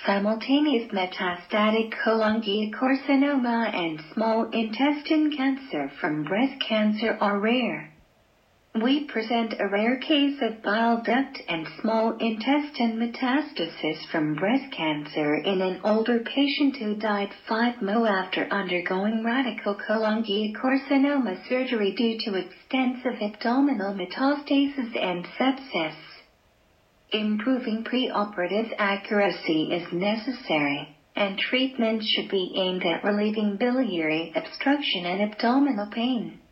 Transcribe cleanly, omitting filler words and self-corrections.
Simultaneous metastatic cholangiocarcinoma and small intestine cancer from breast cancer are rare. We present a rare case of bile duct and small intestine metastasis from breast cancer in an older patient who died 5 months after undergoing radical cholangiocarcinoma surgery due to extensive abdominal metastasis and sepsis. Improving preoperative accuracy is necessary, and treatment should be aimed at relieving biliary obstruction and abdominal pain.